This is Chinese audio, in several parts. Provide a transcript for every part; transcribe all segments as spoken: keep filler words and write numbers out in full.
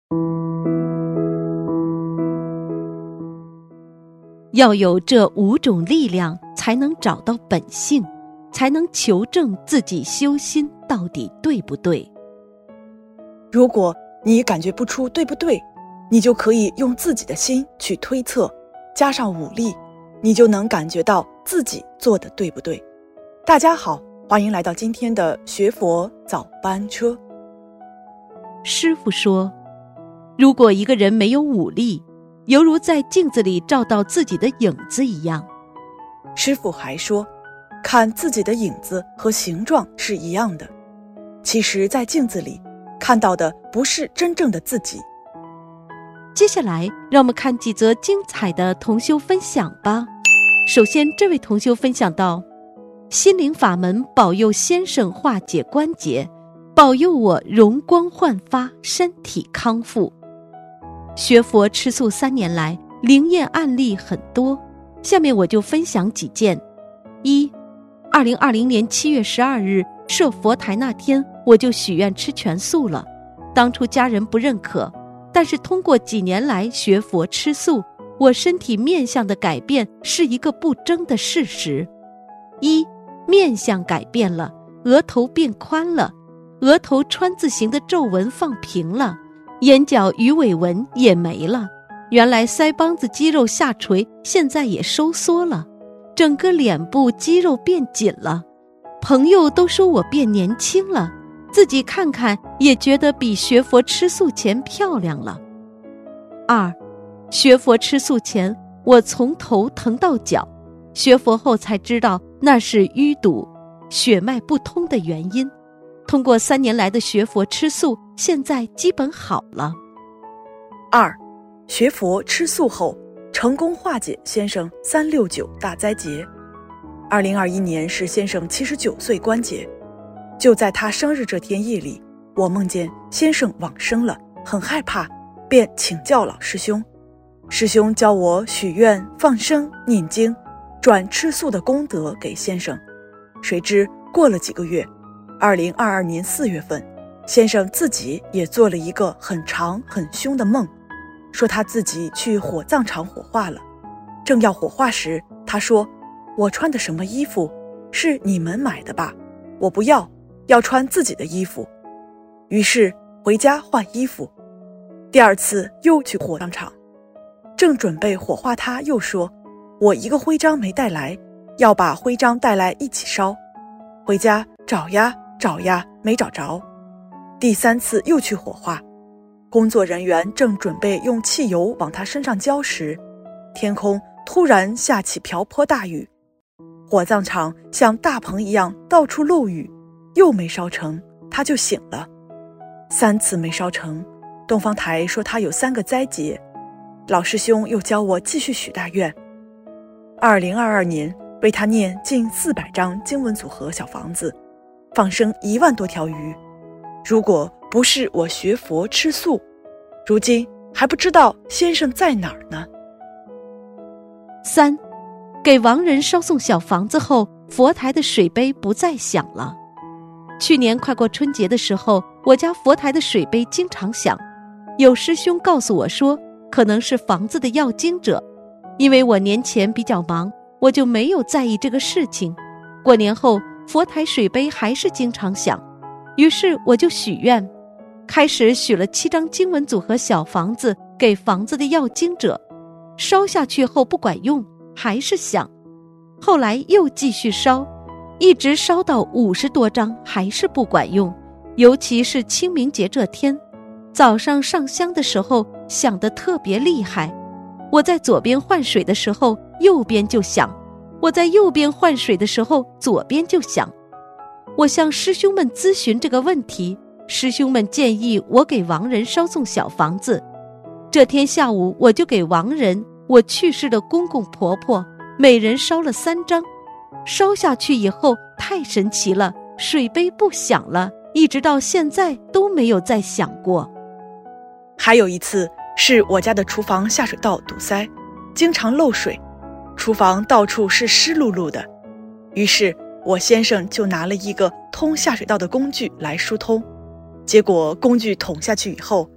要有这五种力量，才能找到本性，才能求证自己修心到底对不对。 如果你感觉不出对不对，你就可以用自己的心去推测，加上武力，你就能感觉到自己做的对不对。大家好，欢迎来到今天的学佛早班车。 师父说，如果一个人没有武力，犹如在镜子里照到自己的影子一样。 师父还说，看自己的影子和形状是一样的，其实在镜子里看到的不是真正的自己。 接下来让我们看几则精彩的同修分享吧。首先，这位同修分享到，心灵法门保佑先生化解关节，保佑我容光焕发，身体康复。学佛吃素三年来，灵验案例很多，下面我就分享几件。一，二零二零年七月十二日设佛台那天，我就许愿吃全素了。当初家人不认可，但是通过几年来学佛吃素，我身体面相的改变是一个不争的事实。一，面相改变了，额头变宽了，额头川字形的皱纹放平了，眼角鱼尾纹也没了，原来腮帮子肌肉下垂，现在也收缩了，整个脸部肌肉变紧了。朋友都说我变年轻了，自己看看也觉得比学佛吃素前漂亮了。二，学佛吃素前，我从头疼到脚，学佛后才知道那是淤堵、血脉不通的原因。通过三年来的学佛吃素，现在基本好了。 二，学佛吃素后，成功化解先生三六九大灾劫。二零二一年是先生七十九岁关节，就在他生日这天夜里，我梦见先生往生了，很害怕，便请教老师兄。师兄教我许愿、放生、念经，转吃素的功德给先生。谁知过了几个月，二零二二年四月份，先生自己也做了一个很长很凶的梦，说他自己去火葬场火化了。正要火化时，他说，我穿的什么衣服是你们买的吧，我不要，要穿自己的衣服。于是回家换衣服。第二次又去火葬场，正准备火化，他又说，我一个徽章没带来，要把徽章带来一起烧。回家找呀找呀没找着。第三次又去火化，工作人员正准备用汽油往他身上浇时，天空突然下起瓢泼大雨，火葬场像大棚一样到处漏雨，又没烧成，他就醒了。三次没烧成，东方台说他有三个灾劫，老师兄又教我继续许大愿。二零二二年为他念近四百张经文组合小房子，放生一万多条鱼。如果不是我学佛吃素，如今还不知道先生在哪儿呢。 三，给亡人烧送小房子后，佛台的水杯不再响了。去年快过春节的时候，我家佛台的水杯经常响，有师兄告诉我说，可能是房子的要经者。因为我年前比较忙，我就没有在意这个事情。过年后，佛台水杯还是经常响，于是我就许愿，开始许了七张经文组合小房子给房子的要经者，烧下去后不管用，还是响。后来又继续烧，一直烧到五十多张，还是不管用。尤其是清明节这天，早上上香的时候响得特别厉害。我在左边换水的时候，右边就响；我在右边换水的时候，左边就响。我向师兄们咨询这个问题，师兄们建议我给亡人烧送小房子。这天下午，我就给亡人，我去世的公公婆婆，每人烧了三张。烧下去以后太神奇了，水杯不响了，一直到现在都没有再响过。 还有一次是我家的厨房下水道堵塞，经常漏水，厨房到处是湿漉漉的。于是我先生就拿了一个通下水道的工具来疏通，结果工具捅下去以后，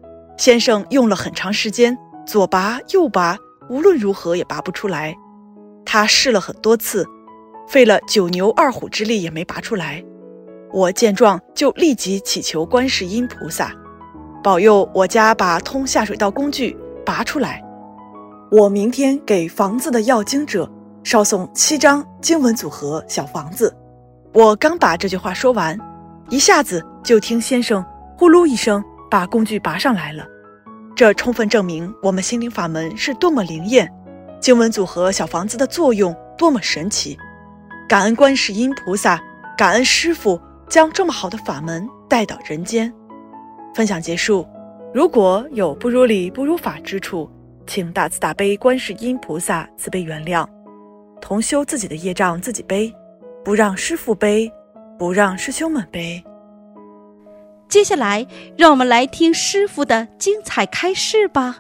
先生用了很长时间，左拔右拔，无论如何也拔不出来。他试了很多次，费了九牛二虎之力也没拔出来。我见状就立即祈求观世音菩萨保佑我家把通下水道工具拔出来。我明天给房子的要经者烧送七张经文组合小房子。我刚把这句话说完，一下子就听先生呼噜一声把工具拔上来了。这充分证明我们心灵法门是多么灵验，经文组合小房子的作用多么神奇。感恩观世音菩萨，感恩师父将这么好的法门带到人间。分享结束，如果有不如理不如法之处，请大慈大悲观世音菩萨慈悲原谅。同修自己的业障自己背，不让师父背，不让师兄们背。 接下来让我们来听师父的精彩开示吧。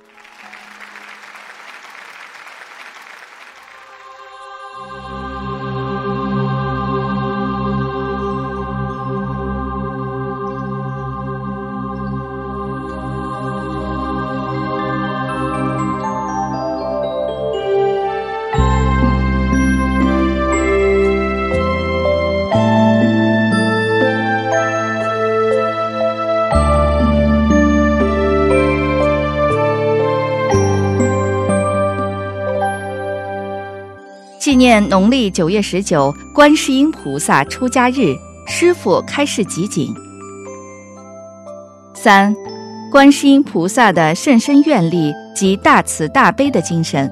纪念农历九月十九观世音菩萨出家日，师父开示集锦。三、观世音菩萨的甚深愿力及大慈大悲的精神。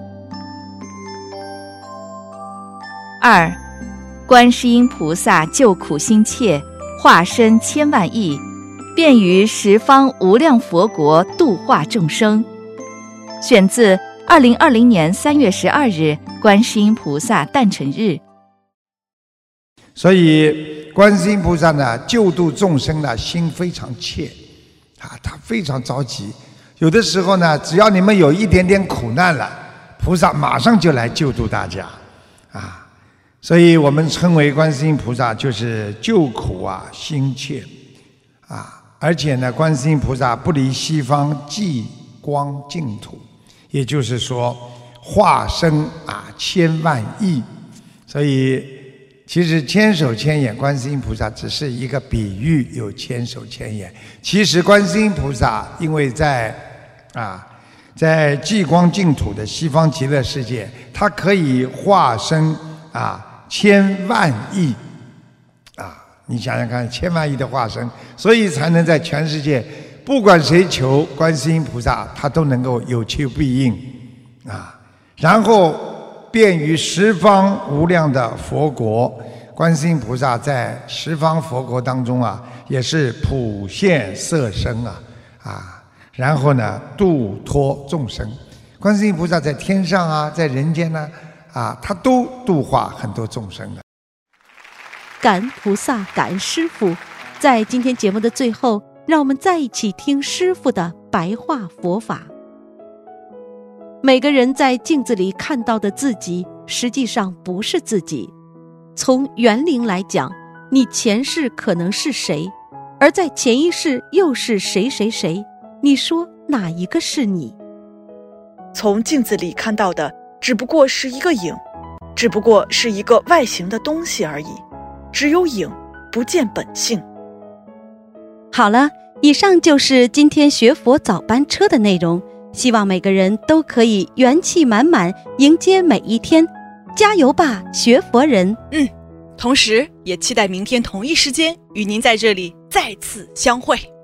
二、观世音菩萨救苦心切，化身千万亿，便于十方无量佛国度化众生。选自二零二零年三月十二日观世音菩萨诞辰日。 所以观世音菩萨呢，救度众生呢，心非常切啊，他非常着急。有的时候呢，只要你们有一点点苦难了，菩萨马上就来救度大家啊。所以我们称为观世音菩萨就是救苦啊，心切啊。而且呢，观世音菩萨不离西方极光净土，也就是说化身啊千万亿。所以其实千手千眼观世音菩萨只是一个比喻，有千手千眼。其实观世音菩萨因为在啊在极光净土的西方极乐世界，它可以化身啊千万亿啊，你想想看，千万亿的化身，所以才能在全世界不管谁求观世音菩萨，他都能够有求必应啊。然后便于十方无量的佛国，观世音菩萨在十方佛国当中啊，也是普现色身啊啊，然后呢度脱众生。观世音菩萨在天上啊，在人间呢啊，他都度化很多众生的。 感恩菩萨，感恩师父。在今天节目的最后，让我们再一起听师父的白话佛法。每个人在镜子里看到的自己，实际上不是自己。从原灵来讲，你前世可能是谁，而在前一世又是谁谁谁，你说哪一个是你？ 从镜子里看到的只不过是一个影，只不过是一个外形的东西而已，只有影，不见本性。 好了，以上就是今天学佛早班车的内容，希望每个人都可以元气满满迎接每一天，加油吧，学佛人！ 嗯，同时也期待明天同一时间与您在这里再次相会。